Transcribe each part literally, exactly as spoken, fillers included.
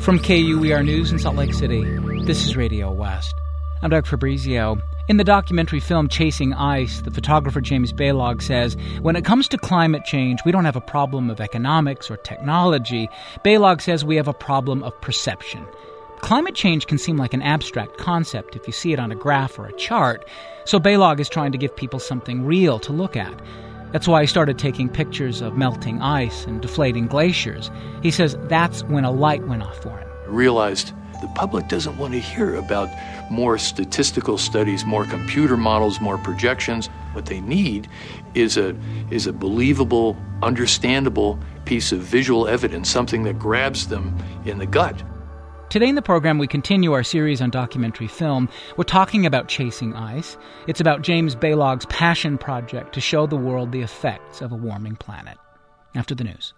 From K U E R News in Salt Lake City, this is Radio West. I'm Doug Fabrizio. In the documentary film Chasing Ice, the photographer James Balog says, when it comes to climate change, we don't have a problem of economics or technology. Balog says we have a problem of perception. Climate change can seem like an abstract concept if you see it on a graph or a chart, so Balog is trying to give people something real to look at. That's why he started taking pictures of melting ice and deflating glaciers. He says that's when a light went off for him. I realized the public doesn't want to hear about more statistical studies, more computer models, more projections. What they need is a is a believable, understandable piece of visual evidence, something that grabs them in the gut. Today in the program, we continue our series on documentary film. We're talking about Chasing Ice. It's about James Balog's passion project to show the world the effects of a warming planet. After the news.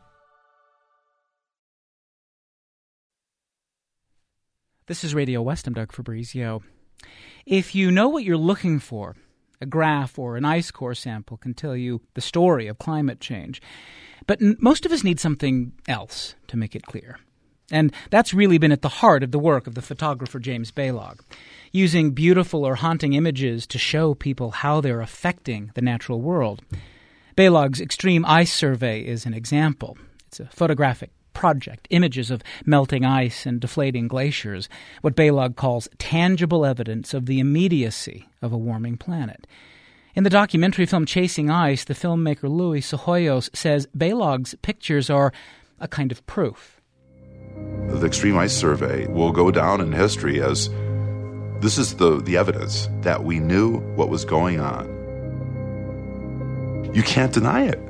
This is Radio West. I'm Doug Fabrizio. If you know what you're looking for, a graph or an ice core sample can tell you the story of climate change. But n- most of us need something else to make it clear. And that's really been at the heart of the work of the photographer James Balog, using beautiful or haunting images to show people how they're affecting the natural world. Balog's Extreme Ice Survey is an example. It's a photographic project, images of melting ice and deflating glaciers, what Balog calls tangible evidence of the immediacy of a warming planet. In the documentary film Chasing Ice, the filmmaker Luis Sohoyos says Balog's pictures are a kind of proof. The Extreme Ice Survey will go down in history as this is the, the evidence that we knew what was going on. You can't deny it.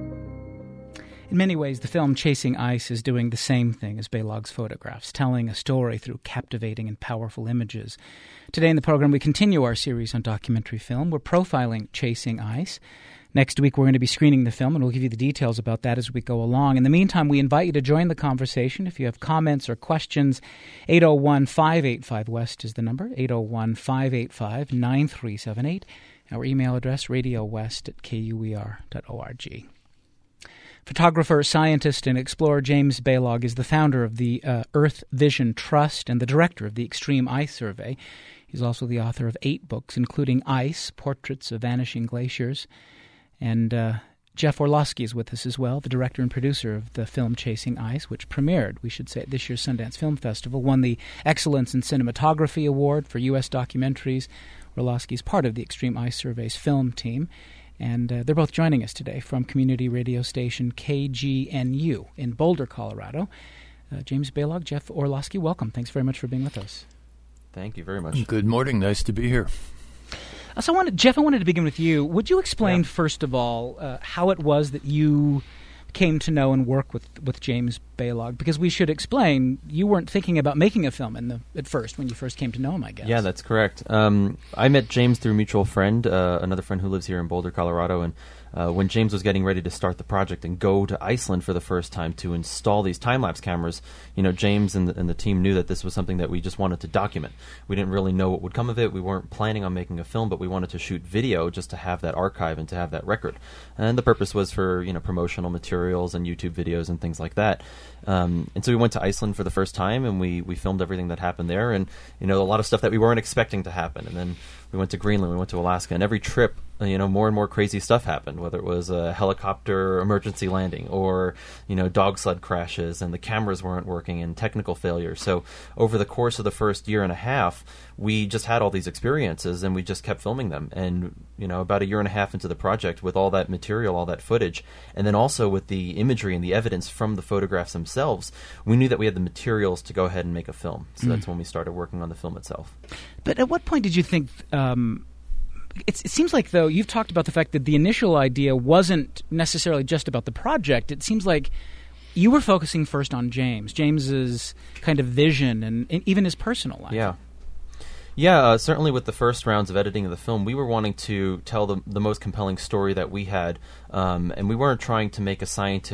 In many ways, the film Chasing Ice is doing the same thing as Balog's photographs, telling a story through captivating and powerful images. Today in the program, we continue our series on documentary film. We're profiling Chasing Ice. Next week, we're going to be screening the film, and we'll give you the details about that as we go along. In the meantime, we invite you to join the conversation. If you have comments or questions, eight oh one, five eight five, West is the number, eight oh one, five eight five, nine three seven eight. Our email address, radiowest at k u e r dot org. Photographer, scientist, and explorer James Balog is the founder of the uh, Earth Vision Trust and the director of the Extreme Ice Survey. He's also the author of eight books, including Ice, Portraits of Vanishing Glaciers. And uh, Jeff Orlowski is with us as well, the director and producer of the film Chasing Ice, which premiered, we should say, at this year's Sundance Film Festival, won the Excellence in Cinematography Award for U S documentaries. Orlowski is part of the Extreme Ice Survey's film team. And uh, they're both joining us today from community radio station K G N U in Boulder, Colorado. Uh, James Balog, Jeff Orlowski, welcome. Thanks very much for being with us. Thank you very much. Good morning. Nice to be here. So I wanted, Jeff, I wanted to begin with you. Would you explain, yeah. first of all, uh, how it was that you came to know and work with, with James Balog? Because we should explain, you weren't thinking about making a film in the, at first, when you first came to know him, I guess. Yeah, that's correct. Um, I met James through a mutual friend, uh, another friend who lives here in Boulder, Colorado, and Uh, when James was getting ready to start the project and go to Iceland for the first time to install these time-lapse cameras, you know, James and the, and the team knew that this was something that we just wanted to document. We didn't really know what would come of it. We weren't planning on making a film, but we wanted to shoot video just to have that archive and to have that record. And the purpose was for, you know, promotional materials and YouTube videos and things like that. Um, and so we went to Iceland for the first time, and we, we filmed everything that happened there, and, you know, a lot of stuff that we weren't expecting to happen. And then we went to Greenland, we went to Alaska, and every trip, you know, more and more crazy stuff happened, whether it was a helicopter emergency landing or, you know, dog sled crashes and the cameras weren't working and technical failures. So over the course of the first year and a half, we just had all these experiences and we just kept filming them. And, you know, about a year and a half into the project with all that material, all that footage, and then also with the imagery and the evidence from the photographs themselves, we knew that we had the materials to go ahead and make a film. So mm. that's when we started working on the film itself. But at what point did you think... Um It's, it seems like, though, you've talked about the fact that the initial idea wasn't necessarily just about the project. It seems like you were focusing first on James, James's kind of vision and, and even his personal life. Yeah. Yeah, uh, certainly with the first rounds of editing of the film, we were wanting to tell the, the most compelling story that we had, um, and we weren't trying to make a scientific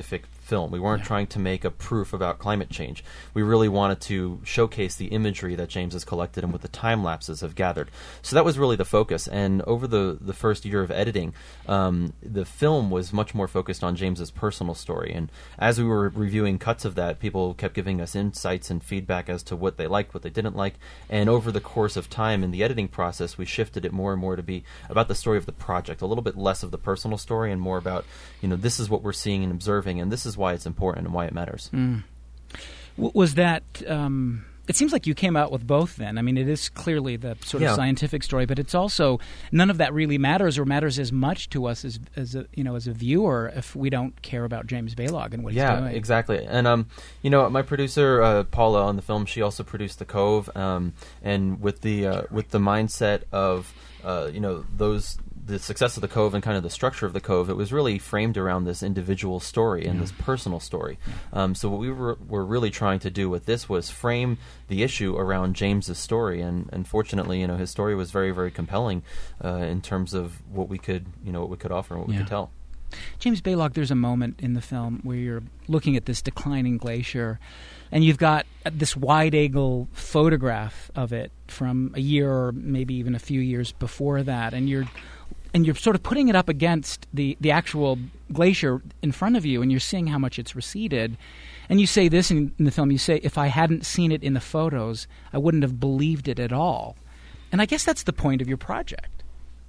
film. We weren't Yeah. trying to make a proof about climate change. We really wanted to showcase the imagery that James has collected and what the time lapses have gathered. So that was really the focus. And over the, the first year of editing, um, the film was much more focused on James's personal story. And as we were reviewing cuts of that, people kept giving us insights and feedback as to what they liked, what they didn't like. And over the course of time in the editing process, we shifted it more and more to be about the story of the project, a little bit less of the personal story and more about, you know, this is what we're seeing and observing, and this is why it's important and why it matters. Mm. W- was that... Um It seems like you came out with both then. I mean, it is clearly the sort of Yeah. scientific story, but it's also none of that really matters or matters as much to us as as a, you know, as a viewer if we don't care about James Balog and what yeah, he's doing. exactly. And um, you know, my producer uh, Paula on the film, she also produced The Cove, um, and with the uh, with the mindset of uh, you know those. the success of The Cove and kind of the structure of The Cove, it was really framed around this individual story and Yeah. this personal story. Yeah. Um, so what we were, were really trying to do with this was frame the issue around James's story, and unfortunately, you know, his story was very, very compelling uh, in terms of what we could, you know, what we could offer and what Yeah. we could tell. James Balog, there's a moment in the film where you're looking at this declining glacier, and you've got this wide-angle photograph of it from a year or maybe even a few years before that, and you're and you're sort of putting it up against the, the actual glacier in front of you, and you're seeing how much it's receded. And you say this in, in the film, you say, if I hadn't seen it in the photos, I wouldn't have believed it at all. And I guess that's the point of your project.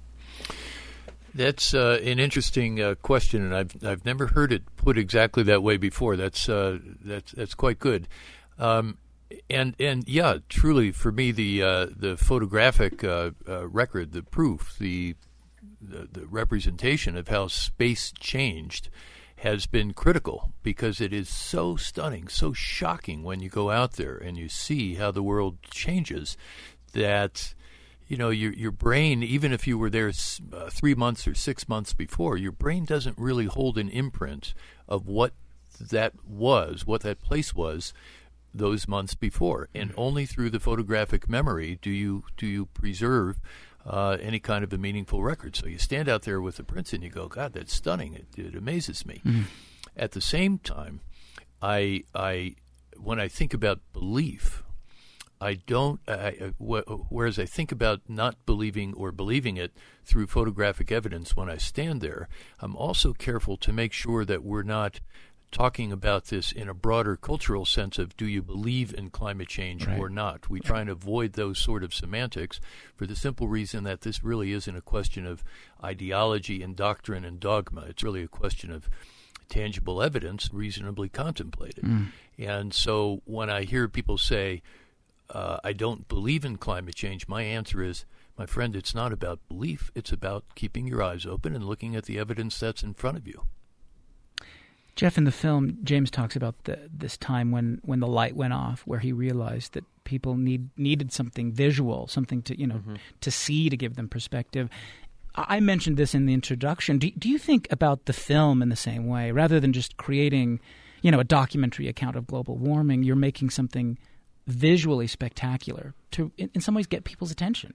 That's uh, an interesting uh, question, and I've I've never heard it put exactly that way before. That's uh, that's that's quite good, um, and and yeah, truly for me the uh, the photographic uh, uh, record, the proof, the, the the representation of how space changed has been critical, because it is so stunning, so shocking when you go out there and you see how the world changes, that. You know, your your brain, even if you were there uh, three months or six months before, your brain doesn't really hold an imprint of what that was, what that place was those months before. And only through the photographic memory do you do you preserve uh, any kind of a meaningful record. So you stand out there with the prints and you go, God, that's stunning. It, it amazes me. Mm-hmm. At the same time, I I when I think about belief, I don't, I, whereas I think about not believing or believing it through photographic evidence when I stand there, I'm also careful to make sure that we're not talking about this in a broader cultural sense of do you believe in climate change right. or not. We try and avoid those sort of semantics for the simple reason that this really isn't a question of ideology and doctrine and dogma. It's really a question of tangible evidence reasonably contemplated. Mm. And so when I hear people say, Uh, I don't believe in climate change, my answer is, my friend, it's not about belief. It's about keeping your eyes open and looking at the evidence that's in front of you. Jeff, in the film, James talks about the, this time when, when the light went off, where he realized that people need needed something visual, something to you know mm-hmm. to see to give them perspective. I mentioned this in the introduction. Do, do you think about the film in the same way, rather than just creating, you know, a documentary account of global warming? You're making something visually spectacular to, in, in some ways, get people's attention.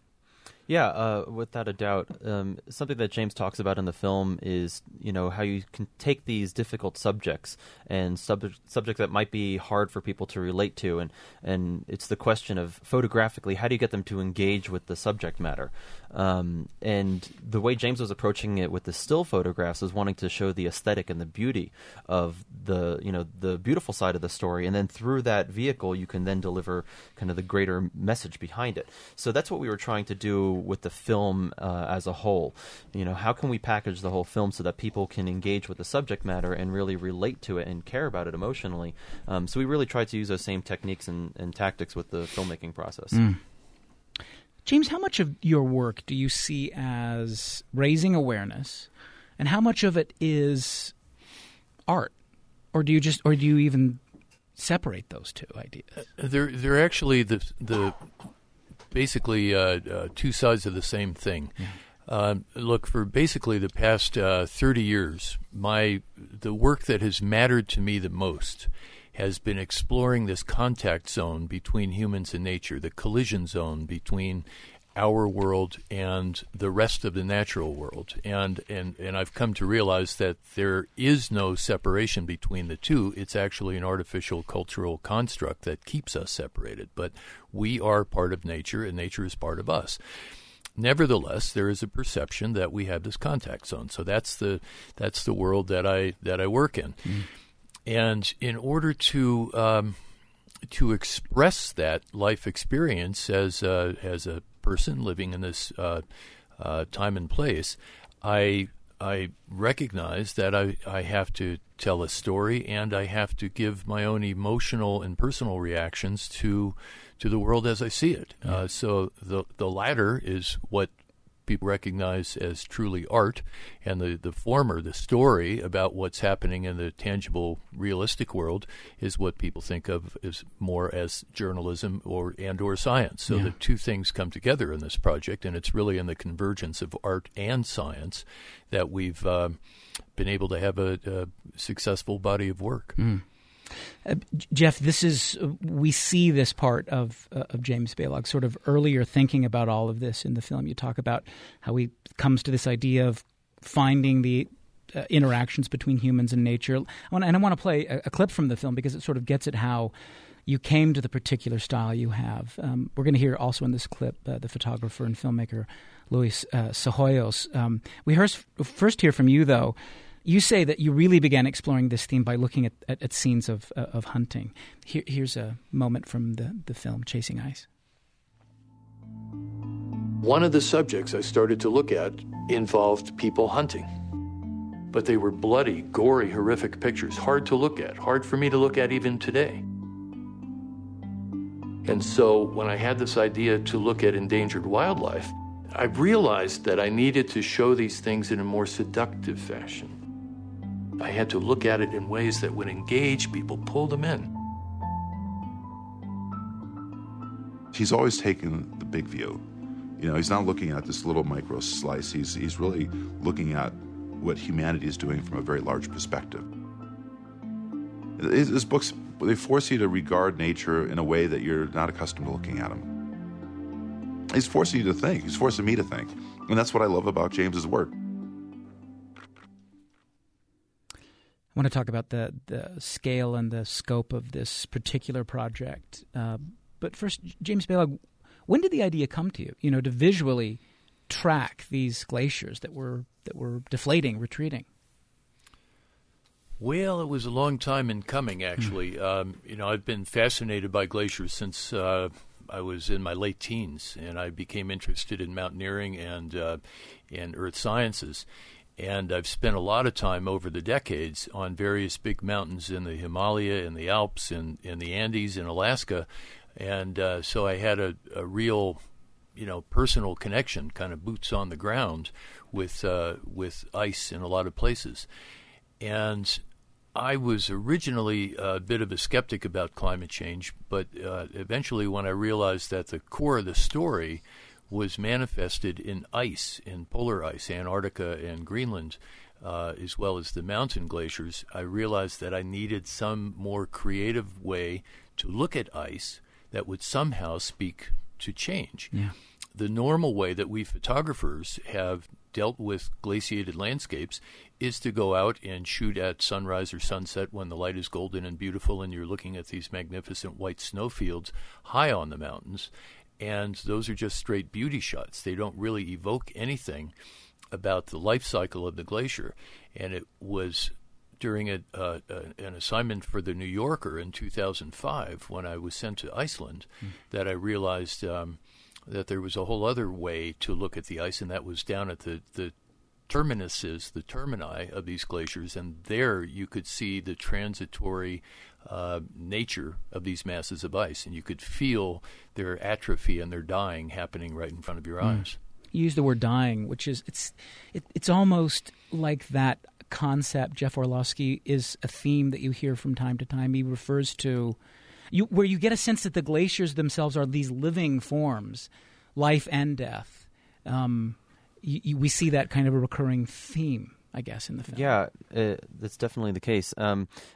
Yeah, uh, without a doubt. Um, something that James talks about in the film is, you know, how you can take these difficult subjects and sub- subjects that might be hard for people to relate to, and, and it's the question of, photographically, how do you get them to engage with the subject matter? Um, and the way James was approaching it with the still photographs was wanting to show the aesthetic and the beauty of the, you know, the beautiful side of the story, and then through that vehicle, you can then deliver kind of the greater message behind it. So that's what we were trying to do with the film uh, as a whole. You know, how can we package the whole film so that people can engage with the subject matter and really relate to it and care about it emotionally? Um, so we really tried to use those same techniques and, and tactics with the filmmaking process. Mm. James, how much of your work do you see as raising awareness, and how much of it is art, or do you just, or do you even separate those two ideas? Uh, they're they're actually the the. Basically, uh, uh, two sides of the same thing. Yeah. Uh, look, for basically the past uh, thirty years, my the work that has mattered to me the most has been exploring this contact zone between humans and nature, the collision zone between our world and the rest of the natural world. And, and, and I've come to realize that there is no separation between the two. It's actually an artificial cultural construct that keeps us separated. But we are part of nature, and nature is part of us. Nevertheless, there is a perception that we have this contact zone. So that's the that's the world that I that I work in. Mm. And in order to um, to express that life experience as a, as a person living in this uh, uh, time and place, I I recognize that I, I have to tell a story, and I have to give my own emotional and personal reactions to to the world as I see it. Yeah. Uh, so the the latter is what people recognize as truly art, and the, the former, the story about what's happening in the tangible, realistic world, is what people think of as more as journalism or and or science. So yeah. the two things come together in this project, and it's really in the convergence of art and science that we've uh, been able to have a, a successful body of work. Mm. Uh, Jeff, this is uh, we see this part of uh, of James Balog sort of earlier thinking about all of this in the film. You talk about how he comes to this idea of finding the uh, interactions between humans and nature. I wanna, and I want to play a, a clip from the film because it sort of gets at how you came to the particular style you have. Um, we're going to hear also in this clip uh, the photographer and filmmaker Luis uh, Cejoyos. Um, we heard, first hear from you, though. You say that you really began exploring this theme by looking at, at, at scenes of uh, of hunting. Here, here's a moment from the, the film Chasing Ice. One of the subjects I started to look at involved people hunting. But they were bloody, gory, horrific pictures, hard to look at, hard for me to look at even today. And so when I had this idea to look at endangered wildlife, I realized that I needed to show these things in a more seductive fashion. I had to look at it in ways that would engage people, pull them in. He's always taken the big view. You know, he's not looking at this little micro slice. He's he's really looking at what humanity is doing from a very large perspective. His, his books, they force you to regard nature in a way that you're not accustomed to looking at them. He's forcing you to think. He's forcing me to think. And that's what I love about James's work. I want to talk about the, the scale and the scope of this particular project. Uh, but first, James Balog, when did the idea come to you, you know, to visually track these glaciers that were that were deflating, retreating? Well, it was a long time in coming, actually. Mm. Um, you know, I've been fascinated by glaciers since uh, I was in my late teens, and I became interested in mountaineering and uh, and earth sciences. And I've spent a lot of time over the decades on various big mountains in the Himalaya, in the Alps, in, in the Andes, in Alaska. And uh, so I had a, a real, you know, personal connection, kind of boots on the ground with uh, with ice in a lot of places. And I was originally a bit of a skeptic about climate change, but uh, eventually when I realized that the core of the story was manifested in ice, in polar ice, Antarctica and Greenland, uh, as well as the mountain glaciers, I realized that I needed some more creative way to look at ice that would somehow speak to change. Yeah. The normal way that we photographers have dealt with glaciated landscapes is to go out and shoot at sunrise or sunset when the light is golden and beautiful and you're looking at these magnificent white snowfields high on the mountains. And those are just straight beauty shots. They don't really evoke anything about the life cycle of the glacier. And it was during a, uh, a, an assignment for the New Yorker in two thousand five when I was sent to Iceland mm. that I realized um, that there was a whole other way to look at the ice, and that was down at the, the terminuses, the termini of these glaciers. And there you could see the transitory Uh, nature of these masses of ice, and you could feel their atrophy and their dying happening right in front of your mm. eyes. You use the word dying, which is it's it, it's almost like that concept. Jeff Orlowski is a theme that you hear from time to time. He refers to you where you get a sense that the glaciers themselves are these living forms, life and death. Um, you, you, we see that kind of a recurring theme, I guess, in the film. Yeah, uh, that's definitely the case. Um,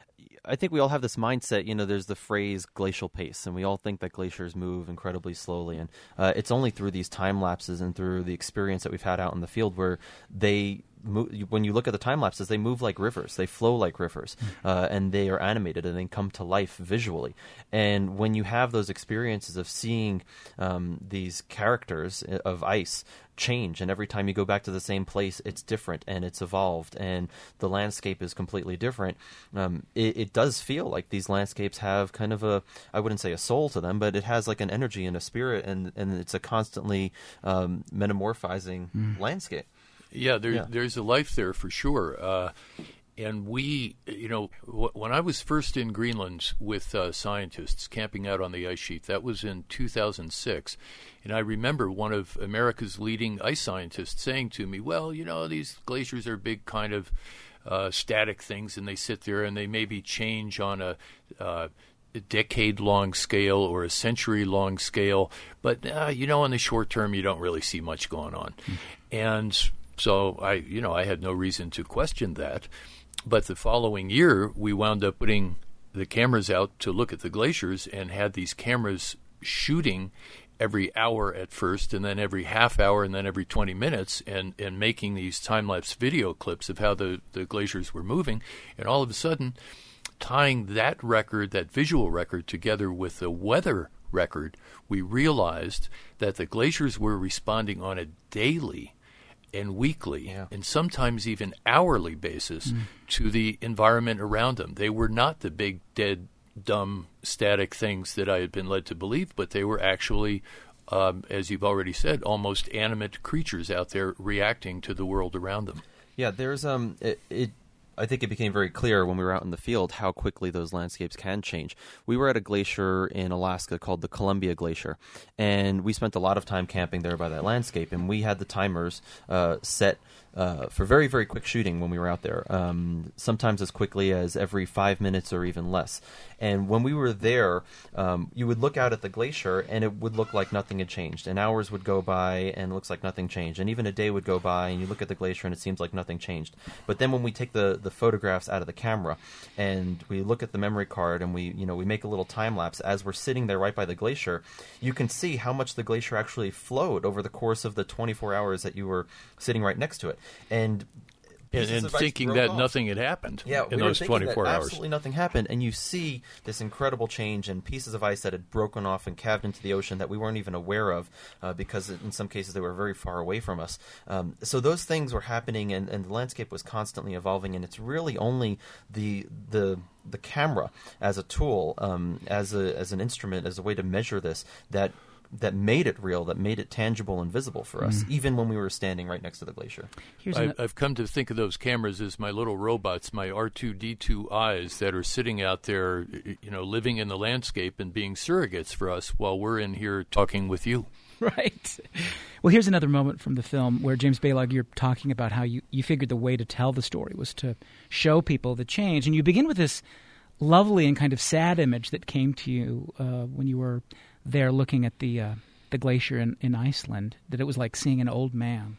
I think we all have this mindset, you know, there's the phrase glacial pace, and we all think that glaciers move incredibly slowly. And uh, it's only through these time lapses and through the experience that we've had out in the field where they move, when you look at the time lapses, they move like rivers, they flow like rivers, uh, and they are animated and they come to life visually. And when you have those experiences of seeing um, these characters of ice change, and every time you go back to the same place, it's different and it's evolved and the landscape is completely different, um, it, it does feel like these landscapes have kind of a, I wouldn't say a soul to them, but it has like an energy and a spirit, and, and it's a constantly um, metamorphizing mm. landscape. Yeah, there, yeah, there's a life there for sure. Uh, and we, you know, w- when I was first in Greenland with uh, scientists camping out on the ice sheet, that was in two thousand six. And I remember one of America's leading ice scientists saying to me, well, you know, these glaciers are big kind of uh, static things, and they sit there and they maybe change on a uh, a decade-long scale or a century-long scale. But, uh, you know, in the short term, you don't really see much going on. Mm. And so I, you know, I had no reason to question that. But the following year, we wound up putting the cameras out to look at the glaciers and had these cameras shooting every hour at first, and then every half hour, and then every twenty minutes, and, and making these time-lapse video clips of how the, the glaciers were moving. And all of a sudden, tying that record, that visual record, together with the weather record, we realized that the glaciers were responding on a daily and weekly, yeah. and sometimes even hourly basis mm. to the environment around them. They were not the big, dead, dumb, static things that I had been led to believe, but they were actually, um, as you've already said, almost animate creatures out there reacting to the world around them. Yeah, there's um, it, it I think it became very clear when we were out in the field how quickly those landscapes can change. We were at a glacier in Alaska called the Columbia Glacier, and we spent a lot of time camping there by that landscape, and we had the timers uh, set uh, for very, very quick shooting when we were out there, um, sometimes as quickly as every five minutes or even less. And when we were there, um, you would look out at the glacier, and it would look like nothing had changed. And hours would go by, and it looks like nothing changed. And even a day would go by, and you look at the glacier, and it seems like nothing changed. But then when we take the, the photographs out of the camera, and we look at the memory card, and we you know we make a little time lapse as we're sitting there right by the glacier, you can see how much the glacier actually flowed over the course of the twenty-four hours that you were sitting right next to it. And And, and thinking that off. nothing had happened yeah, in we those twenty-four hours. Absolutely nothing happened, and you see this incredible change and pieces of ice that had broken off and calved into the ocean that we weren't even aware of uh, because in some cases they were very far away from us. Um, so those things were happening, and, and the landscape was constantly evolving, and it's really only the the the camera as a tool, um, as a as an instrument, as a way to measure this that that made it real, that made it tangible and visible for us, mm. even when we were standing right next to the glacier. Here's I, I've come to think of those cameras as my little robots, my R two D two eyes that are sitting out there, you know, living in the landscape and being surrogates for us while we're in here talking with you. Right. Well, here's another moment from the film where, James Balog, you're talking about how you, you figured the way to tell the story was to show people the change. And you begin with this lovely and kind of sad image that came to you uh, when you were there looking at the uh, the glacier in, in Iceland, that it was like seeing an old man.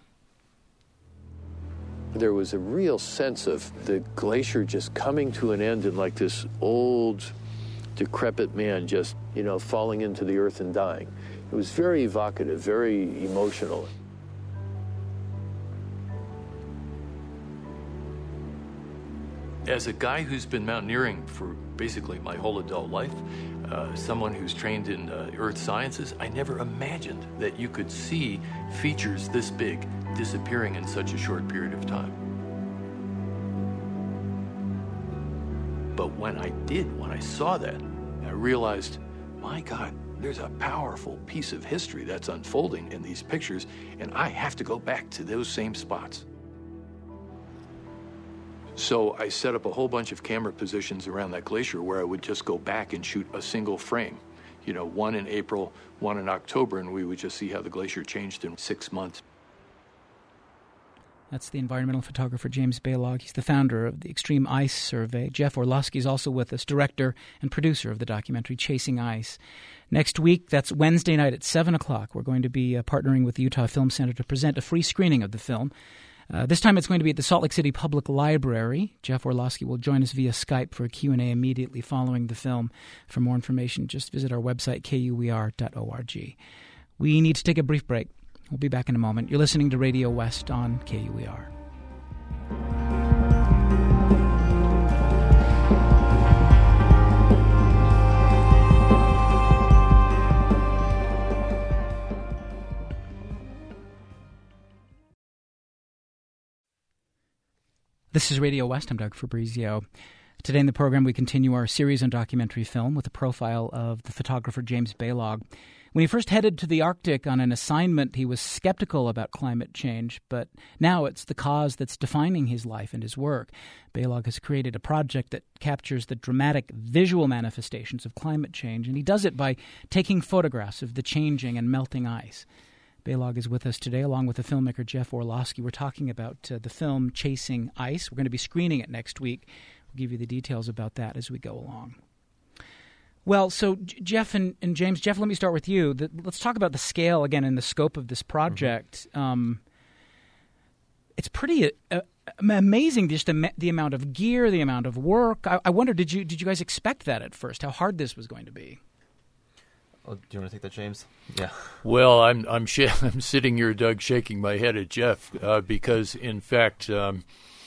There was a real sense of the glacier just coming to an end, and like this old, decrepit man just, you know, falling into the earth and dying. It was very evocative, very emotional. As a guy who's been mountaineering for basically my whole adult life, uh, someone who's trained in uh, earth sciences, I never imagined that you could see features this big disappearing in such a short period of time. But when I did, when I saw that, I realized, my God, there's a powerful piece of history that's unfolding in these pictures, and I have to go back to those same spots. So I set up a whole bunch of camera positions around that glacier where I would just go back and shoot a single frame. You know, one in April, one in October, and we would just see how the glacier changed in six months. That's the environmental photographer James Balog. He's the founder of the Extreme Ice Survey. Jeff Orlowski is also with us, director and producer of the documentary Chasing Ice. Next week, that's Wednesday night at seven o'clock, we're going to be uh, partnering with the Utah Film Center to present a free screening of the film. Uh, this time it's going to be at the Salt Lake City Public Library. Jeff Orlowski will join us via Skype for a Q and A immediately following the film. For more information, just visit our website, K U E R dot org. We need to take a brief break. We'll be back in a moment. You're listening to Radio West on K U E R. This is Radio West. I'm Doug Fabrizio. Today in the program, we continue our series on documentary film with a profile of the photographer James Balog. When he first headed to the Arctic on an assignment, he was skeptical about climate change, but now it's the cause that's defining his life and his work. Balog has created a project that captures the dramatic visual manifestations of climate change, and he does it by taking photographs of the changing and melting ice. Balog is with us today, along with the filmmaker Jeff Orlowski. We're talking about uh, the film Chasing Ice. We're going to be screening it next week. We'll give you the details about that as we go along. Well, so J- Jeff and, and James, Jeff, let me start with you. The, let's talk about the scale again and the scope of this project. Mm-hmm. Um, it's pretty uh, amazing, just the, the amount of gear, the amount of work. I, I wonder, did you did you guys expect that at first? How hard this was going to be? Oh, do you want to take that, James? Yeah. Well, I'm I'm, sh- I'm sitting here, Doug, shaking my head at Jeff uh, because, in fact, um,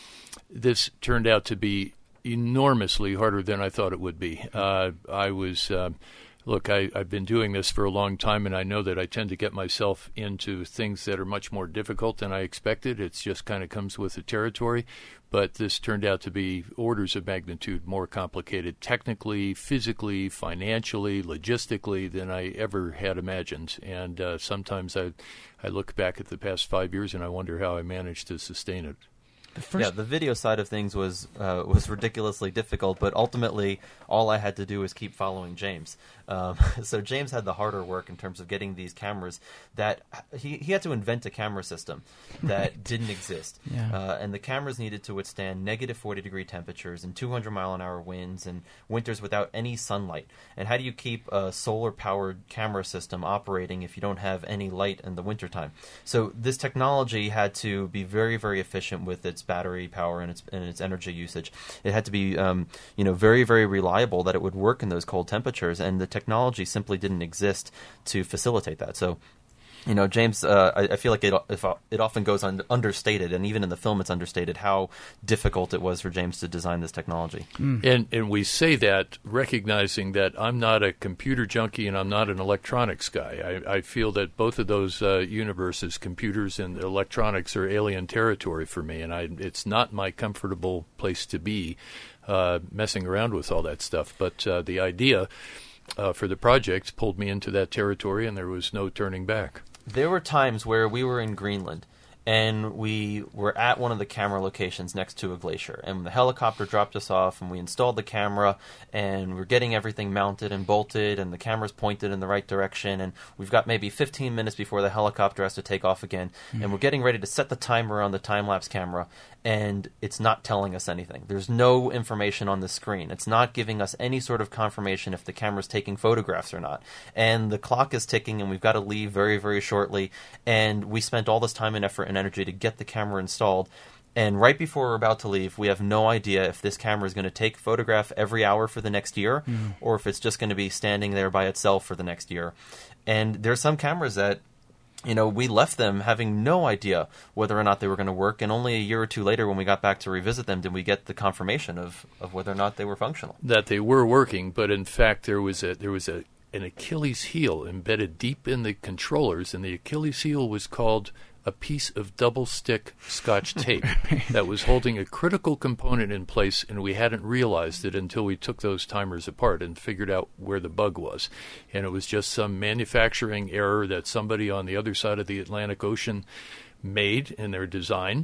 this turned out to be enormously harder than I thought it would be. Uh, I was, uh, look, I, I've been doing this for a long time, and I know that I tend to get myself into things that are much more difficult than I expected. It just kind of comes with the territory. But this turned out to be orders of magnitude more complicated technically, physically, financially, logistically than I ever had imagined. And uh, sometimes I, I look back at the past five years and I wonder how I managed to sustain it. The first yeah, the video side of things was uh, was ridiculously difficult, but ultimately all I had to do was keep following James. Um, so James had the harder work in terms of getting these cameras that he, he had to invent a camera system that right. didn't exist. Yeah. Uh, and the cameras needed to withstand negative forty degree temperatures and two hundred mile an hour winds and winters without any sunlight. And how do you keep a solar powered camera system operating if you don't have any light in the wintertime? So this technology had to be very, very efficient with its battery power and its and its energy usage. It had to be um, you know very, very reliable that it would work in those cold temperatures, and the technology simply didn't exist to facilitate that. So, you know, James, uh, I, I feel like it if, it often goes un- understated, and even in the film it's understated how difficult it was for James to design this technology. Mm. And and we say that recognizing that I'm not a computer junkie and I'm not an electronics guy. I, I feel that both of those uh, universes, computers and electronics, are alien territory for me, and I, it's not my comfortable place to be uh, messing around with all that stuff. But uh, the idea uh, for the project pulled me into that territory, and there was no turning back. There were times where we were in Greenland and we were at one of the camera locations next to a glacier, and the helicopter dropped us off and we installed the camera and we're getting everything mounted and bolted and the camera's pointed in the right direction, and we've got maybe fifteen minutes before the helicopter has to take off again, mm. and we're getting ready to set the timer on the time-lapse camera, and it's not telling us anything. There's no information on the screen. It's not giving us any sort of confirmation if the camera's taking photographs or not. And the clock is ticking, and we've got to leave very, very shortly. And we spent all this time and effort and energy to get the camera installed. And right before we're about to leave, we have no idea if this camera is going to take a photograph every hour for the next year, mm. or if it's just going to be standing there by itself for the next year. And there's some cameras that, you know, we left them having no idea whether or not they were going to work, and only a year or two later when we got back to revisit them did we get the confirmation of, of whether or not they were functional. That they were working, but in fact there was a there was a an Achilles heel embedded deep in the controllers, and the Achilles heel was called a piece of double-stick Scotch tape that was holding a critical component in place, and we hadn't realized it until we took those timers apart and figured out where the bug was. And it was just some manufacturing error that somebody on the other side of the Atlantic Ocean made in their design.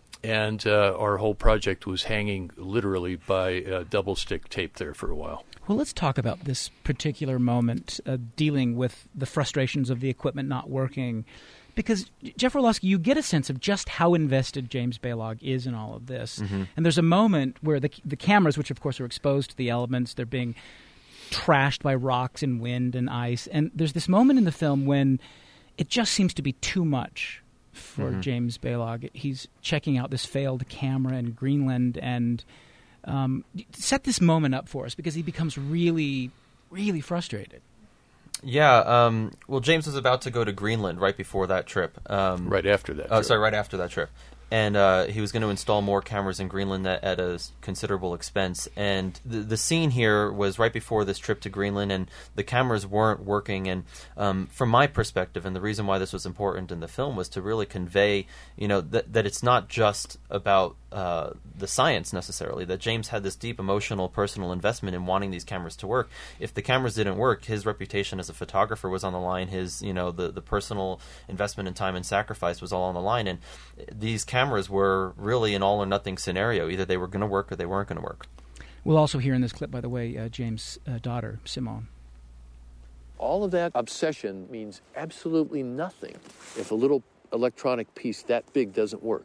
And uh, our whole project was hanging literally by uh, double-stick tape there for a while. Well, let's talk about this particular moment, uh, dealing with the frustrations of the equipment not working. Because, Jeff Orlowski, you get a sense of just how invested James Balog is in all of this. Mm-hmm. And there's a moment where the the cameras, which of course are exposed to the elements, they're being trashed by rocks and wind and ice. And there's this moment in the film when it just seems to be too much for Mm-hmm. James Balog. He's checking out this failed camera in Greenland, and um, set this moment up for us because he becomes really, really frustrated. Yeah, um, well, James was about to go to Greenland right before that trip. Um, Right after that. Oh, trip. sorry, right after that trip. And uh, he was going to install more cameras in Greenland at, at a s- considerable expense. And the, the scene here was right before this trip to Greenland, and the cameras weren't working. And um, from my perspective, and the reason why this was important in the film was to really convey, you know, that that it's not just about uh, the science necessarily. That James had this deep emotional, personal investment in wanting these cameras to work. If the cameras didn't work, his reputation as a photographer was on the line. His, you know, the the personal investment in time and sacrifice was all on the line. And these cameras cameras were really an all-or-nothing scenario. Either they were going to work or they weren't going to work. We'll also hear in this clip, by the way, uh, James' uh, daughter, Simone. All of that obsession means absolutely nothing if a little electronic piece that big doesn't work.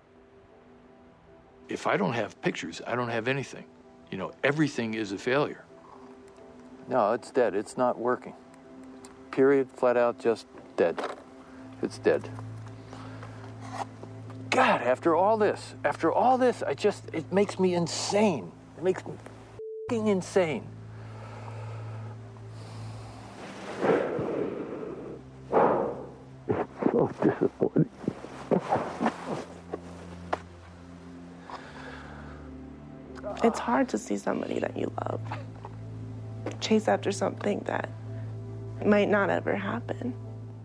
If I don't have pictures, I don't have anything. You know, everything is a failure. No, it's dead. It's not working. Period, flat out, just dead. It's dead. God, after all this, after all this, I just, it makes me insane. It makes me f***ing insane. It's so disappointing. It's hard to see somebody that you love chase after something that might not ever happen.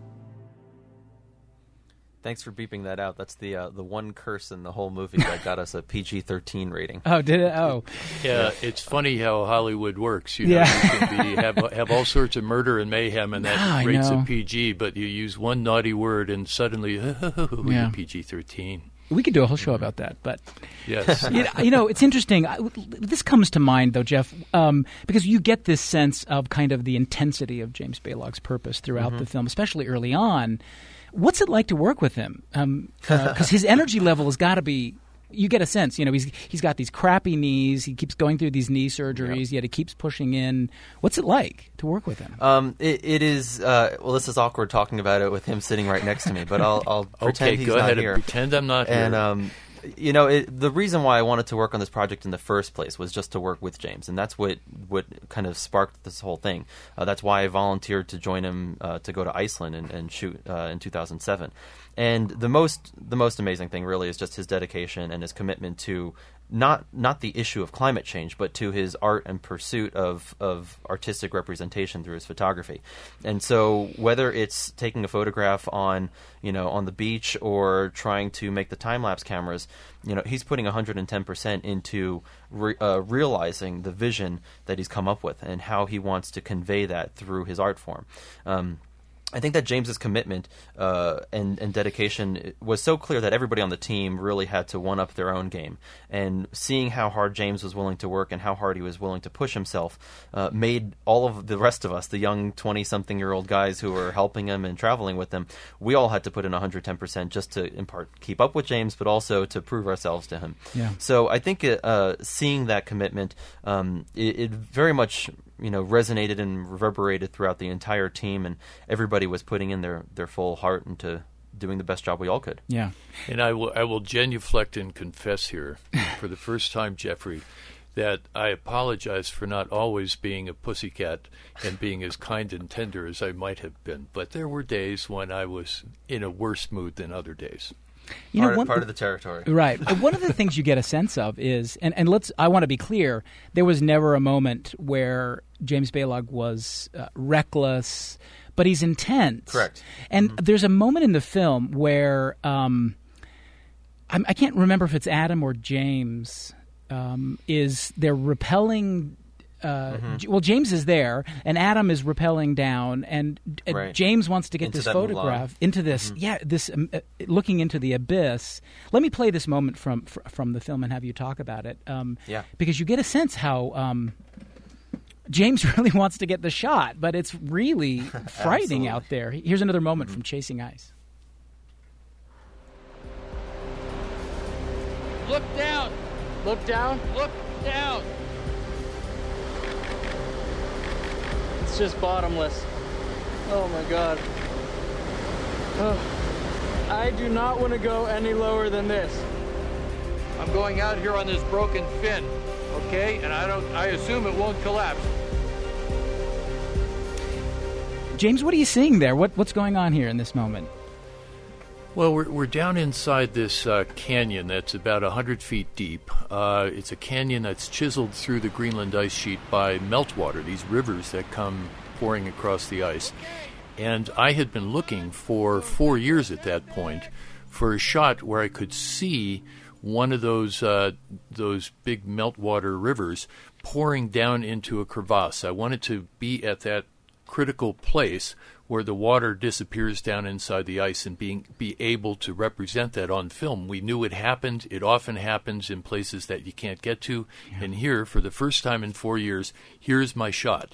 Thanks for beeping that out. That's the uh, the one curse in the whole movie that got us a P G thirteen rating. Oh, did it? Oh. Yeah, it's funny how Hollywood works. You know, Yeah. you can be, have have all sorts of murder and mayhem, and that Ah, I rates know. a P G, but you use one naughty word, and suddenly, Yeah. P G thirteen. We could do a whole show about that, but Yes. you know, you know, it's interesting. I, this comes to mind, though, Jeff, um, because you get this sense of kind of the intensity of James Balog's purpose throughout the film, especially early on. What's it like to work with him? Because um, uh, his energy level has got to be. You get a sense, you know, he's he's got these crappy knees. He keeps going through these knee surgeries, yet he keeps pushing in. What's it like to work with him? Um, it, it is. Uh, well, this is awkward talking about it with him sitting right next to me, but I'll, I'll pretend Okay, he's go not ahead here. and pretend I'm not And here. um, you know, it, the reason why I wanted to work on this project in the first place was just to work with James, and that's what what kind of sparked this whole thing. Uh, that's why I volunteered to join him uh, to go to Iceland and, and shoot uh, in two thousand seven. And the most the most amazing thing really is just his dedication and his commitment to not not the issue of climate change, but to his art and pursuit of, of artistic representation through his photography. And so whether it's taking a photograph on, you know, on the beach or trying to make the time-lapse cameras, you know, he's putting one hundred ten percent into re- uh, realizing the vision that he's come up with and how he wants to convey that through his art form. Um, I think that James's commitment uh, and, and dedication was so clear that everybody on the team really had to one-up their own game. And seeing how hard James was willing to work and how hard he was willing to push himself uh, made all of the rest of us, the young twenty-something-year-old guys who were helping him and traveling with him, we all had to put in one hundred ten percent just to, in part, keep up with James, but also to prove ourselves to him. Yeah. So I think uh, seeing that commitment, um, it, it very much... you know, resonated and reverberated throughout the entire team, and everybody was putting in their, their full heart into doing the best job we all could. Yeah. And I will I will genuflect and confess here, for the first time, Jeffrey, that I apologize for not always being a pussycat and being as kind and tender as I might have been. But there were days when I was in a worse mood than other days. You part, know, one, part of the territory. Right. And one of the things you get a sense of is, and, and let's, I want to be clear, there was never a moment where James Balog was uh, reckless, but he's intense. Correct. And Mm-hmm. there's a moment in the film where, um, I'm, I can't remember if it's Adam or James, um, is they're repelling... Uh, Mm-hmm. J- well, James is there, and Adam is rappelling down, and uh, Right. James wants to get Into this that photograph Mulan. into this, yeah, this um, uh, looking into the abyss. Let me play this moment from fr- from the film and have you talk about it, um, Yeah. because you get a sense how um, James really wants to get the shot, but it's really frightening Absolutely. out there. Here's another moment from Chasing Ice. Look down. Look down. Look down. It's just bottomless. Oh my God. Oh. I do not want to go any lower than this. I'm going out here on this broken fin, okay? And I don't. I assume it won't collapse. James, what are you seeing there? What what's going on here in this moment? Well, we're we're down inside this uh, canyon that's about one hundred feet deep. Uh, it's a canyon that's chiseled through the Greenland ice sheet by meltwater, these rivers that come pouring across the ice. And I had been looking for four years at that point for a shot where I could see one of those uh, those big meltwater rivers pouring down into a crevasse. I wanted to be at that critical place where the water disappears down inside the ice and being be able to represent that on film. We knew it happened. It often happens in places that you can't get to. Yeah. And here, for the first time in four years, here's my shot.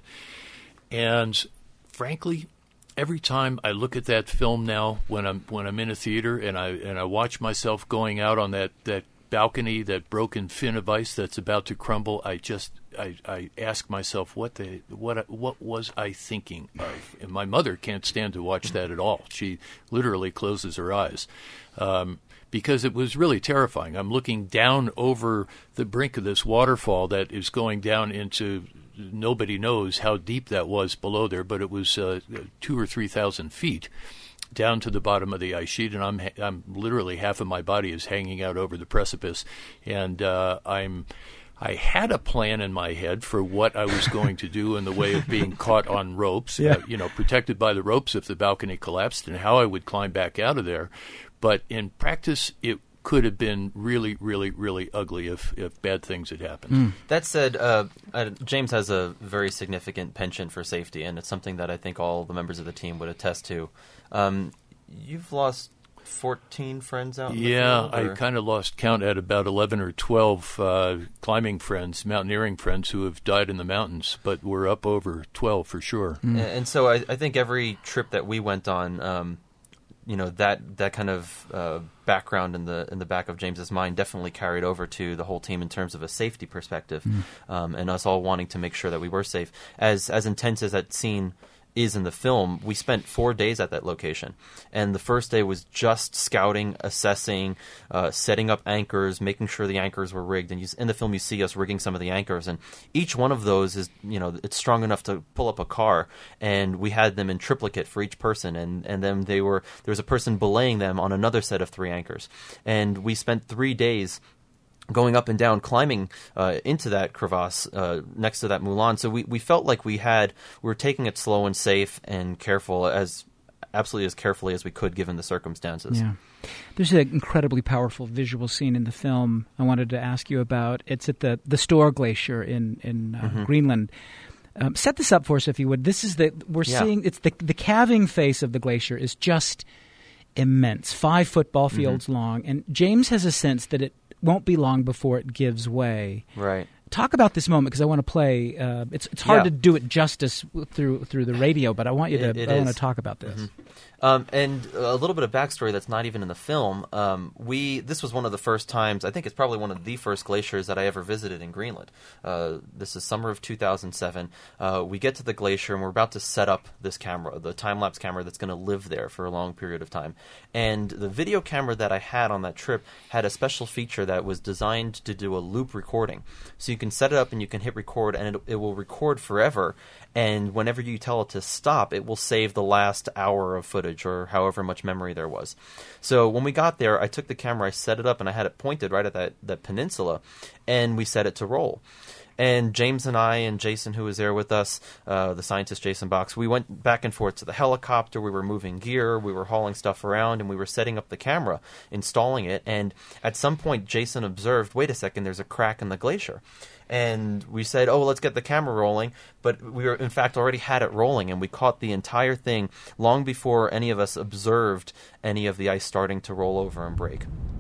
And frankly, every time I look at that film now, when I'm when I'm in a theater and I and I watch myself going out on that, that balcony, that broken fin of ice that's about to crumble, I just I, I ask myself, what the what what was I thinking of? And my mother can't stand to watch that at all. She literally closes her eyes um, because it was really terrifying. I'm looking down over the brink of this waterfall that is going down into nobody knows how deep that was below there, but it was uh, two or three thousand feet down to the bottom of the ice sheet, and I'm I'm literally half of my body is hanging out over the precipice, and uh, I'm. I had a plan in my head for what I was going to do in the way of being caught on ropes, yeah. uh, you know, protected by the ropes if the balcony collapsed, and how I would climb back out of there. But in practice, it could have been really, really, really ugly if, if bad things had happened. Mm. That said, uh, uh, James has a very significant penchant for safety, and it's something that I think all the members of the team would attest to. Um, you've lost fourteen friends out in the yeah, field, or? I kind of lost count at about eleven or twelve uh, climbing friends, mountaineering friends who have died in the mountains, but we're up over twelve for sure. Mm. And so I, I think every trip that we went on, um, you know, that that kind of uh, background in the in the back of James's mind definitely carried over to the whole team in terms of a safety perspective, mm. um, and us all wanting to make sure that we were safe. As as intense as that scene is in the film, we spent four days at that location. And the first day was just scouting, assessing, uh, setting up anchors, making sure the anchors were rigged. And you, in the film, you see us rigging some of the anchors. And each one of those is, you know, it's strong enough to pull up a car. And we had them in triplicate for each person. And, and then they were, there was a person belaying them on another set of three anchors. And we spent three days going up and down, climbing uh, into that crevasse uh, next to that Moulin. So we, we felt like we had, we were taking it slow and safe and careful, as absolutely as carefully as we could given the circumstances. Yeah. There's an incredibly powerful visual scene in the film I wanted to ask you about. It's at the, the Store Glacier in, in uh, mm-hmm. Greenland. Um, set this up for us, if you would. This is the, we're yeah. seeing, it's the, the calving face of the glacier is just immense, five football fields mm-hmm. long. And James has a sense that it won't be long before it gives way. Right. Talk about this moment, because I want to play. Uh, it's it's hard yeah. to do it justice through through the radio, but I want you to. It, it I want to is. talk about this. Mm-hmm. Um, and a little bit of backstory that's not even in the film. Um, we this was one of the first times. I think it's probably one of the first glaciers that I ever visited in Greenland. Uh, this is summer of two thousand seven. Uh, we get to the glacier and we're about to set up this camera, the time lapse camera that's going to live there for a long period of time. And the video camera that I had on that trip had a special feature that was designed to do a loop recording. So you can set it up and you can hit record, and it, it will record forever. And whenever you tell it to stop, it will save the last hour of footage or however much memory there was. So when we got there, I took the camera, I set it up, and I had it pointed right at that, that peninsula, and we set it to roll. And James and I and Jason, who was there with us, uh, the scientist Jason Box, we went back and forth to the helicopter. We were moving gear. We were hauling stuff around, and we were setting up the camera, installing it. And at some point, Jason observed, wait a second, there's a crack in the glacier. And we said, oh, let's get the camera rolling. But we were, in fact, already had it rolling, and we caught the entire thing long before any of us observed any of the ice starting to roll over and break.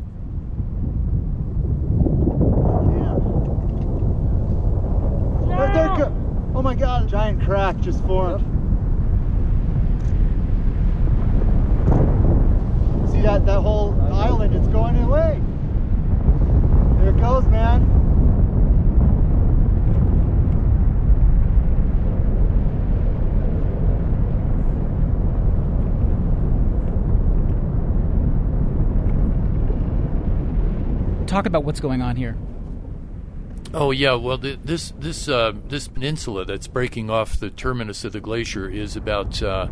There, there go- oh my God, a giant crack just formed. Yep. See that, that whole island, it's going away. There it goes, man. talk about what's going on here. Oh yeah, well the, this this uh, this peninsula that's breaking off the terminus of the glacier is about uh,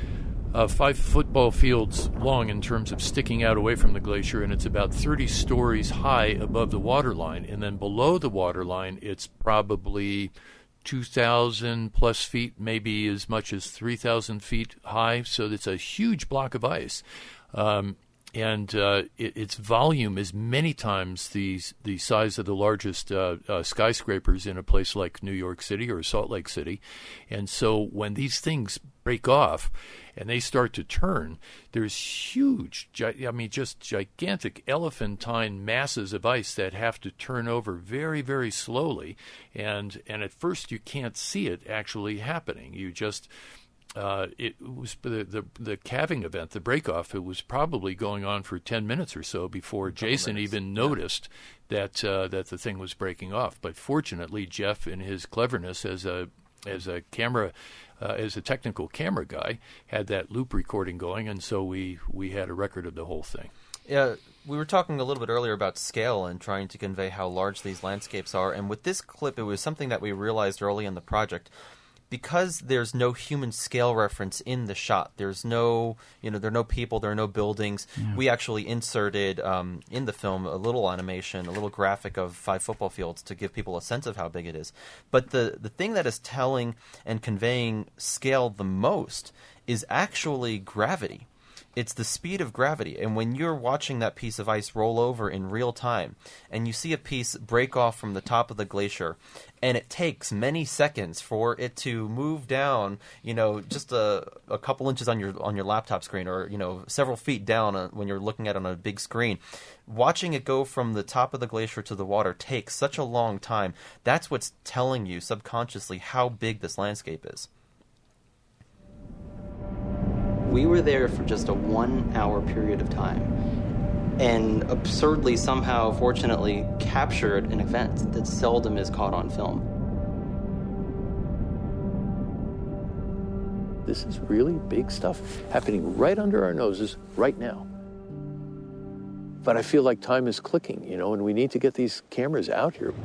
uh, five football fields long in terms of sticking out away from the glacier, and it's about thirty stories high above the water line. And then below the water line, it's probably two thousand plus feet, maybe as much as three thousand feet high. So it's a huge block of ice. Um, And uh, it, its volume is many times the the size of the largest uh, uh, skyscrapers in a place like New York City or Salt Lake City. And so when these things break off and they start to turn, there's huge, gi- I mean, just gigantic elephantine masses of ice that have to turn over very, very slowly. And, and at first you can't see it actually happening. You just... Uh, it was the, the the calving event, the break-off, it was probably going on for ten minutes or so before Jason minutes. even noticed yeah. that uh, that the thing was breaking off. But fortunately, Jeff, in his cleverness as a as a camera, uh, as a technical camera guy, had that loop recording going, and so we, we had a record of the whole thing. Yeah, we were talking a little bit earlier about scale and trying to convey how large these landscapes are, and with this clip, it was something that we realized early in the project. Because there's no human scale reference in the shot, there's no, you know, there are no people, there are no buildings. Yeah. We actually inserted um, in the film a little animation, a little graphic of five football fields to give people a sense of how big it is. But the, the thing that is telling and conveying scale the most is actually gravity. It's the speed of gravity. And when you're watching that piece of ice roll over in real time and you see a piece break off from the top of the glacier and it takes many seconds for it to move down, you know, just a, a couple inches on your on your laptop screen or, you know, several feet down when you're looking at it on a big screen, watching it go from the top of the glacier to the water takes such a long time. That's what's telling you subconsciously how big this landscape is. We were there for just a one-hour period of time and absurdly, somehow, fortunately, captured an event that seldom is caught on film. This is really big stuff happening right under our noses right now. But I feel like time is clicking, you know, and we need to get these cameras out here.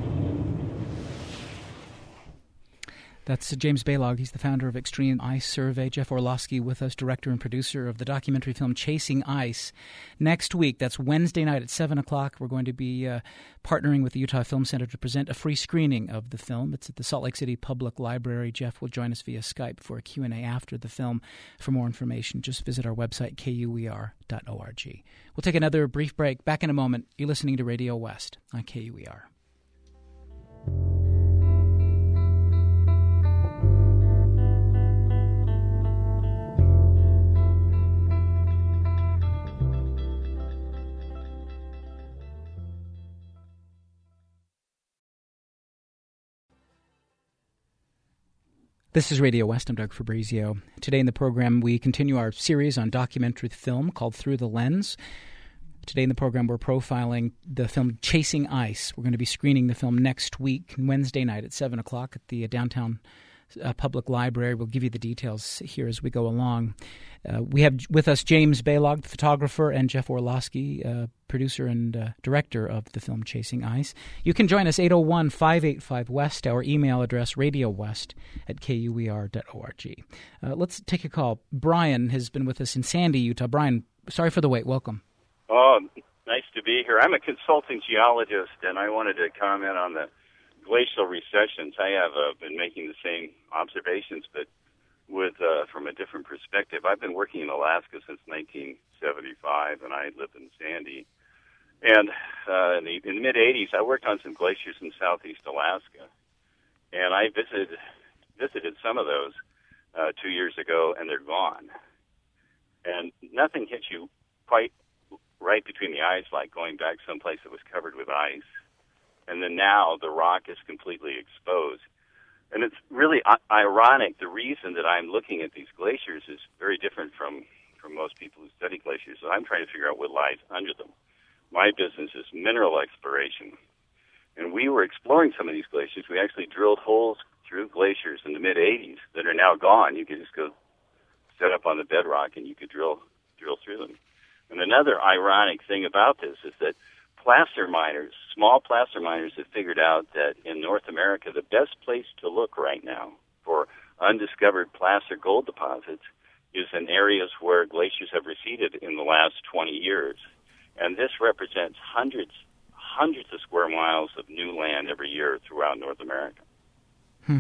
That's James Balog. He's the founder of Extreme Ice Survey. Jeff Orlowski with us, director and producer of the documentary film Chasing Ice. Next week, that's Wednesday night at seven o'clock, we're going to be uh, partnering with the Utah Film Center to present a free screening of the film. It's at the Salt Lake City Public Library. Jeff will join us via Skype for a Q and A after the film. For more information, just visit our website, K U E R dot org. We'll take another brief break. Back in a moment. You're listening to Radio West on K U E R. This is Radio West. I'm Doug Fabrizio. Today in the program, we continue our series on documentary film called Through the Lens. Today in the program, we're profiling the film Chasing Ice. We're going to be screening the film next week, Wednesday night at seven o'clock at the downtown uh, public library. We'll give you the details here as we go along. Uh, we have with us James Balog, the photographer, and Jeff Orlowski, uh, producer and uh, director of the film Chasing Ice. You can join us eight oh one, five eight five, WEST, our email address, radiowest at K U E R dot org. Uh, let's take a call. Brian has been with us in Sandy, Utah. Brian, sorry for the wait. Welcome. Oh, nice to be here. I'm a consulting geologist, and I wanted to comment on the glacial recessions. I have uh, been making the same observations, but with uh, from a different perspective. I've been working in Alaska since nineteen seventy-five, and I lived in Sandy. And uh, in the, in the mid-eighties, I worked on some glaciers in southeast Alaska, and I visited visited some of those uh, two years ago, and they're gone. And nothing hits you quite right between the eyes like going back someplace that was covered with ice. And then now the rock is completely exposed. And it's really uh, ironic. The reason that I'm looking at these glaciers is very different from, from most people who study glaciers. So I'm trying to figure out what lies under them. My business is mineral exploration. And we were exploring some of these glaciers. We actually drilled holes through glaciers in the mid-eighties that are now gone. You could just go set up on the bedrock and you could drill drill through them. And another ironic thing about this is that placer miners, small placer miners, have figured out that in North America, the best place to look right now for undiscovered placer gold deposits is in areas where glaciers have receded in the last twenty years. And this represents hundreds, hundreds of square miles of new land every year throughout North America. Hmm.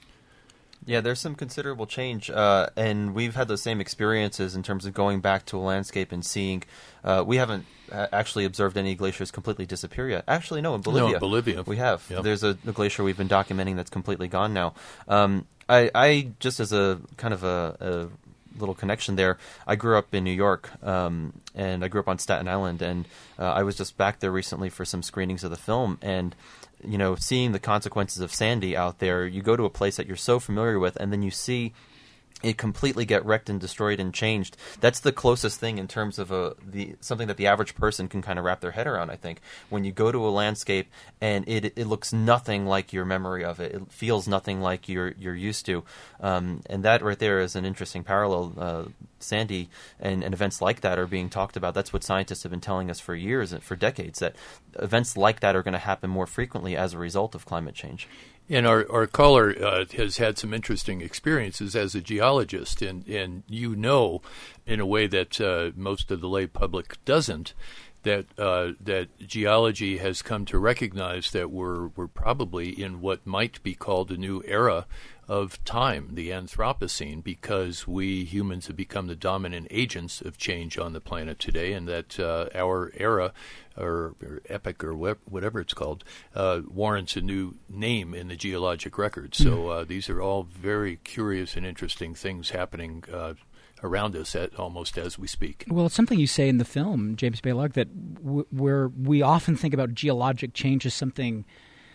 Yeah, there's some considerable change, uh, and we've had those same experiences in terms of going back to a landscape and seeing. Uh, we haven't actually observed any glaciers completely disappear yet. Actually, no, in Bolivia. No, in Bolivia. We have. Yep. There's a, a glacier we've been documenting that's completely gone now. Um, I, I, just as a kind of a, a little connection there, I grew up in New York, um, and I grew up on Staten Island, and uh, I was just back there recently for some screenings of the film, and you know, seeing the consequences of Sandy out there, you go to a place that you're so familiar with, and then you see it completely get wrecked and destroyed and changed. That's the closest thing in terms of a the something that the average person can kind of wrap their head around, I think. When you go to a landscape and it it looks nothing like your memory of it. It feels nothing like you're you're used to. Um, and that right there is an interesting parallel. Uh, Sandy and, and events like that are being talked about. That's what scientists have been telling us for years and for decades, that events like that are going to happen more frequently as a result of climate change. And our, our caller uh, has had some interesting experiences as a geologist, and, and you know, in a way that uh, most of the lay public doesn't, that uh, that geology has come to recognize that we're we're probably in what might be called a new era of time, the Anthropocene, because we humans have become the dominant agents of change on the planet today, and that uh, our era, or, or epoch, or wh- whatever it's called, uh, warrants a new name in the geologic record. So uh, these are all very curious and interesting things happening uh, around us at almost as we speak. Well, it's something you say in the film, James Balog, that w- where we often think about geologic change as something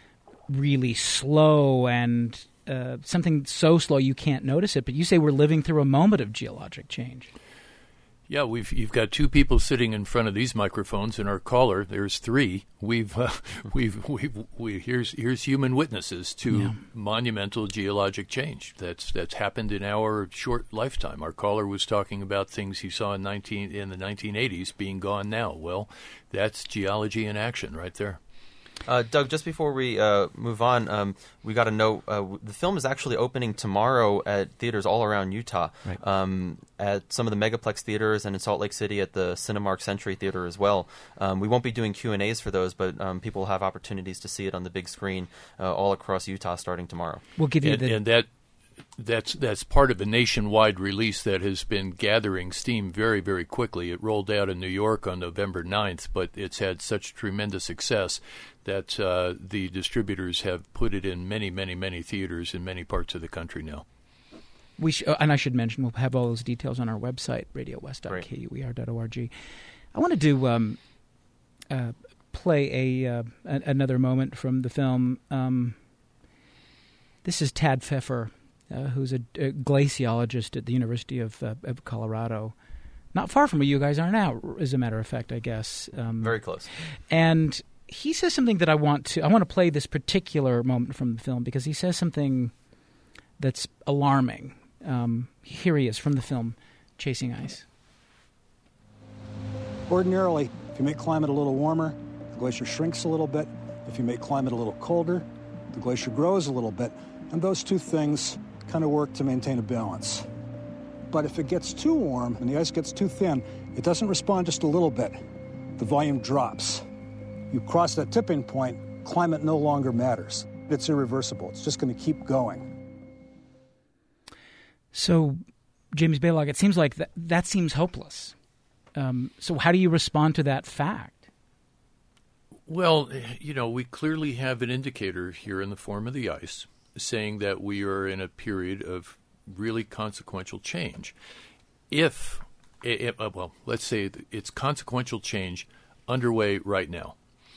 really slow and uh, something so slow you can't notice it. But you say we're living through a moment of geologic change. Yeah, we've you've got two people sitting in front of these microphones, and our caller, there's three. We've uh, we've we've we here's here's human witnesses to yeah. monumental geologic change that's that's happened in our short lifetime. Our caller was talking about things he saw in nineteen in the nineteen eighties being gone now. Well, that's geology in action right there. Uh, Doug, just before we uh, move on, um, we got to know uh, the film is actually opening tomorrow at theaters all around Utah, right. um, at some of the Megaplex theaters and in Salt Lake City at the Cinemark Century Theater as well. Um, we won't be doing Q and A's for those, but um, people will have opportunities to see it on the big screen uh, all across Utah starting tomorrow. We'll give you and, the... and that. That's that's part of a nationwide release that has been gathering steam very, very quickly. It rolled out in New York on November ninth, but it's had such tremendous success that uh, the distributors have put it in many, many, many theaters in many parts of the country now. We sh- and I should mention, we'll have all those details on our website, radio west dot k u e r dot org. I wanted to um, uh, play a, uh, a another moment from the film. Um, this is Tad Pfeffer. Uh, who's a, a glaciologist at the University of, uh, of Colorado. Not far from where you guys are now, as a matter of fact, I guess. Um, Very close. And he says something that I want to... I want to play this particular moment from the film because he says something that's alarming. Um, here he is from the film Chasing Ice. Ordinarily, if you make climate a little warmer, the glacier shrinks a little bit. If you make climate a little colder, the glacier grows a little bit. And those two things kind of work to maintain a balance. But if it gets too warm and the ice gets too thin, it doesn't respond just a little bit. The volume drops. You cross that tipping point, climate no longer matters. It's irreversible. It's just going to keep going. So, James Balog, it seems like that, that seems hopeless. Um, so how do you respond to that fact? Well, you know, we clearly have an indicator here in the form of the ice, saying that we are in a period of really consequential change. If, if, well, let's say it's consequential change underway right now.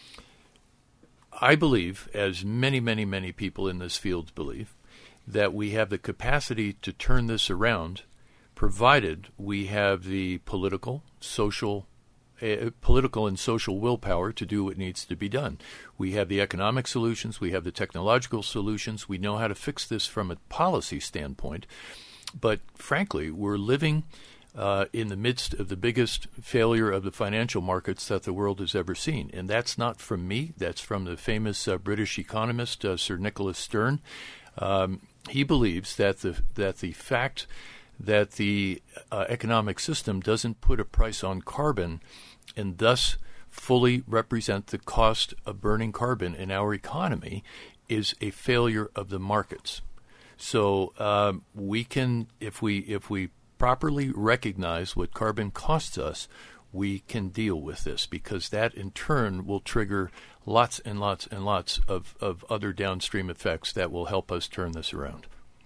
I believe, as many, many, many people in this field believe, that we have the capacity to turn this around, provided we have the political, social, Uh, political and social willpower to do what needs to be done. We have the economic solutions, we have the technological solutions, we know how to fix this from a policy standpoint, but frankly, we're living uh, in the midst of the biggest failure of the financial markets that the world has ever seen. And that's not from me. That's from the famous uh, British economist, uh, Sir Nicholas Stern. Um, he believes that the that the fact that the uh, economic system doesn't put a price on carbon and thus fully represent the cost of burning carbon in our economy is a failure of the markets. So um, we can, if we if we properly recognize what carbon costs us, we can deal with this, because that in turn will trigger lots and lots and lots of, of other downstream effects that will help us turn this around.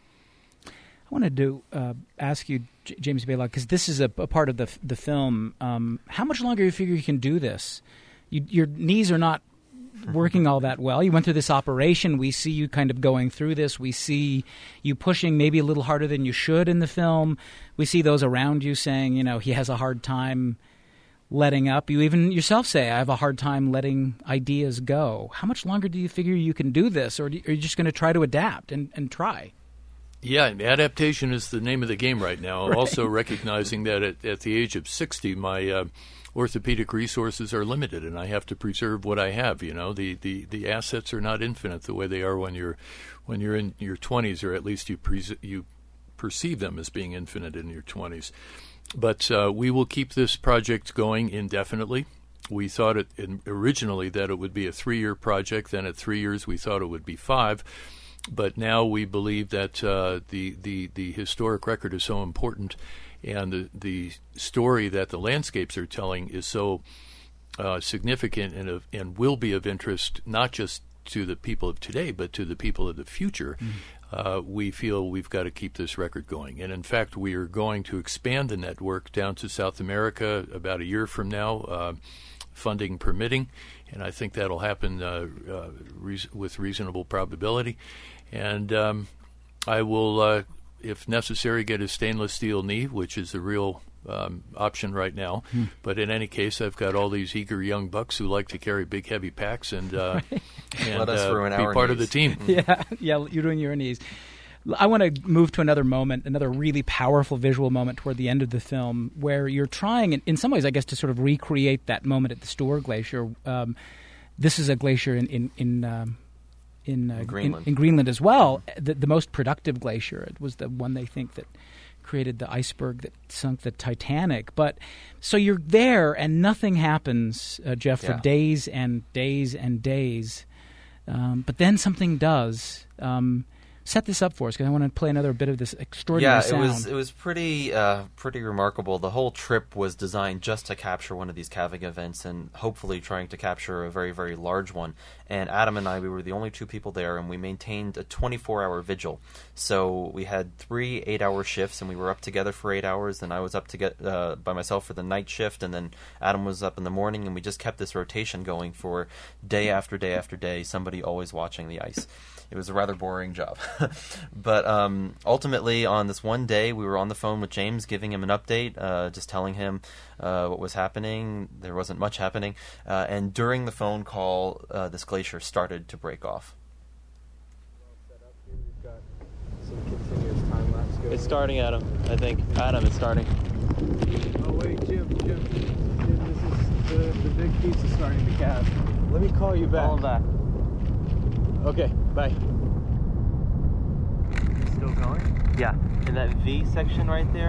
I wanted to uh, ask you, J- James Balog, because this is a, a part of the the film. Um, how much longer do you figure you can do this? You, your knees are not working all that well. You went through this operation. We see you kind of going through this. We see you pushing maybe a little harder than you should in the film. We see those around you saying, you know, he has a hard time letting up. You even yourself say, I have a hard time letting ideas go. How much longer do you figure you can do this, or are you just going to try to adapt and, and try? Yeah, adaptation is the name of the game right now. Right. Also recognizing that at, at the age of sixty, my uh, orthopedic resources are limited, and I have to preserve what I have. You know, the, the, the assets are not infinite the way they are when you're when you're in your twenties, or at least you pre- you perceive them as being infinite in your twenties. But uh, we will keep this project going indefinitely. We thought it in, originally that it would be a three-year project. Then at three years, we thought it would be five. But now we believe that uh, the, the, the historic record is so important, and the, the story that the landscapes are telling is so uh, significant and, of, and will be of interest not just to the people of today, but to the people of the future. Mm. Uh, we feel we've got to keep this record going. And in fact, we are going to expand the network down to South America about a year from now, uh, funding permitting. And I think that'll happen uh, uh, re- with reasonable probability. And um, I will, uh, if necessary, get a stainless steel knee, which is the real um, option right now. Hmm. But in any case, I've got all these eager young bucks who like to carry big, heavy packs and, uh, and Let us uh, ruin be our part knees. of the team. Yeah, yeah, you're doing your knees. I want to move to another moment, another really powerful visual moment toward the end of the film, where you're trying, in, in some ways, I guess, to sort of recreate that moment at the Stour Glacier. Um, this is a glacier in in in, um, in, uh, Greenland. in, in Greenland as well. The, the most productive glacier. It was the one they think that created the iceberg that sunk the Titanic. But so you're there, and nothing happens, uh, Jeff, Yeah. for days and days and days. Um, but then something does. Um, Set this up for us, because I want to play another bit of this extraordinary yeah, sound. it was it was pretty uh, pretty remarkable. The whole trip was designed just to capture one of these calving events, and hopefully trying to capture a very, very large one. And Adam and I, we were the only two people there, and we maintained a twenty-four hour vigil. So we had three eight-hour shifts, and we were up together for eight hours. Then I was up to get uh, by myself for the night shift, and then Adam was up in the morning, and we just kept this rotation going for day after day after day, somebody always watching the ice. It was a rather boring job. But um, ultimately, on this one day, we were on the phone with James, giving him an update, uh, just telling him uh, what was happening. There wasn't much happening. Uh, and during the phone call, uh, this glacier started to break off. It's starting, Adam. I think. Adam, it's starting. Oh, wait, Jim, Jim. Jim, this is the, the big piece is starting to calve. Let me call you back. Call him back. Okay, bye. Still going? Yeah. In that V section right there.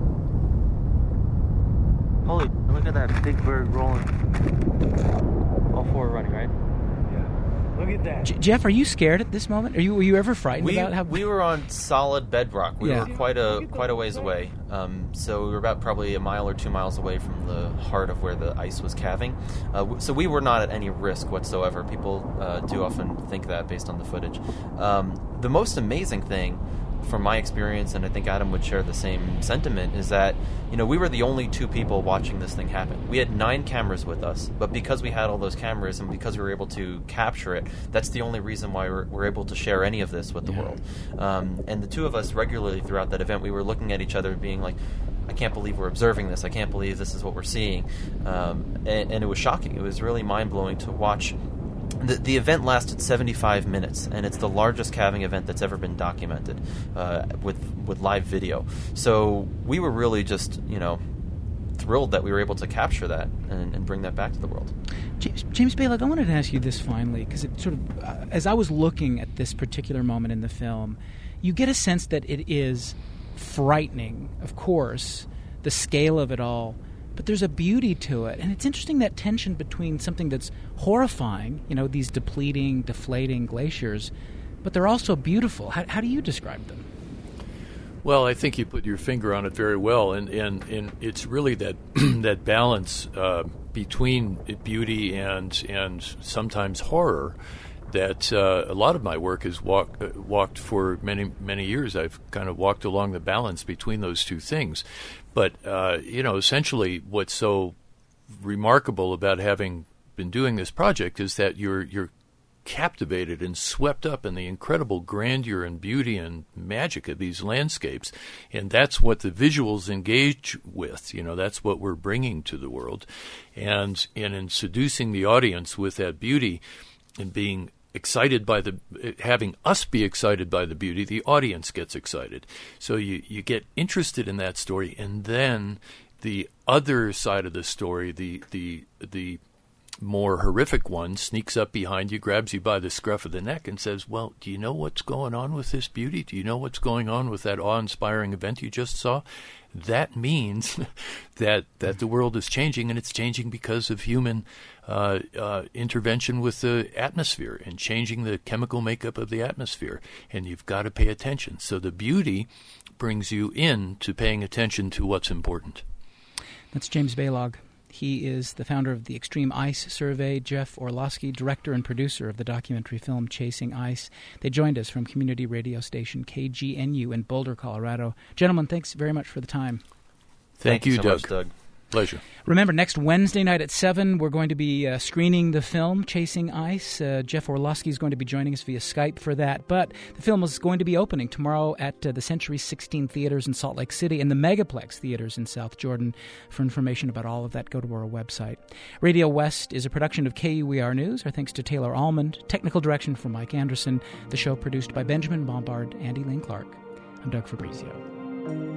Holy, look at that big bird rolling. All four running, right? Look at that. J- Jeff, are you scared at this moment? Are you were you ever frightened We, about how we were on solid bedrock. We Yeah. were quite a quite a ways away. Um, so we were about probably a mile or two miles away from the heart of where the ice was calving. Uh, w- so we were not at any risk whatsoever. People uh, do often think that based on the footage. Um, the most amazing thing, from my experience, and I think Adam would share the same sentiment, is that, you know, we were the only two people watching this thing happen. We had nine cameras with us, but because we had all those cameras and because we were able to capture it, that's the only reason why we're, we're able to share any of this with the Yeah. world. Um, and the two of us regularly throughout that event, we were looking at each other being like, I can't believe we're observing this. I can't believe this is what we're seeing. Um, and, and it was shocking. It was really mind-blowing to watch The, the event lasted seventy-five minutes, and it's the largest calving event that's ever been documented uh, with with live video. So we were really just, you know, thrilled that we were able to capture that and, and bring that back to the world. James, James Balog, I wanted to ask you this finally, because it sort of, uh, as I was looking at this particular moment in the film, you get a sense that it is frightening, of course, the scale of it all, but there's a beauty to it. And it's interesting, that tension between something that's horrifying, you know, these depleting, deflating glaciers, but they're also beautiful. How, how do you describe them? Well, I think you put your finger on it very well, and, and, and it's really that that balance uh, between beauty and and sometimes horror that uh, a lot of my work has walk, uh, walked for many, many years. I've kind of walked along the balance between those two things. But, uh, you know, essentially what's so remarkable about having been doing this project is that you're you're captivated and swept up in the incredible grandeur and beauty and magic of these landscapes. And that's what the visuals engage with. You know, that's what we're bringing to the world. And, and in seducing the audience with that beauty and being excited by the, having us be excited by the beauty, the audience gets excited. So you, you get interested in that story, and then the other side of the story, the, the, the, more horrific one, sneaks up behind you, grabs you by the scruff of the neck, and says, well, do you know what's going on with this beauty? Do you know what's going on with that awe-inspiring event you just saw? That means that that the world is changing, and it's changing because of human uh, uh, intervention with the atmosphere and changing the chemical makeup of the atmosphere, and you've got to pay attention. So the beauty brings you in to paying attention to what's important. That's James Balog. He is the founder of the Extreme Ice Survey. Jeff Orlowski, director and producer of the documentary film Chasing Ice. They joined us from community radio station K G N U in Boulder, Colorado. Gentlemen, thanks very much for the time. Thank, Thank you, so Doug. Much, Doug. Pleasure. Remember, next Wednesday night at seven, we're going to be uh, screening the film Chasing Ice. Uh, Jeff Orlowski is going to be joining us via Skype for that. But the film is going to be opening tomorrow at uh, the Century sixteen Theaters in Salt Lake City and the Megaplex Theaters in South Jordan. For information about all of that, go to our website. Radio West is a production of K U E R News. Our thanks to Taylor Almond. Technical direction from Mike Anderson. The show produced by Benjamin Bombard and Elaine Clark. I'm Doug Fabrizio.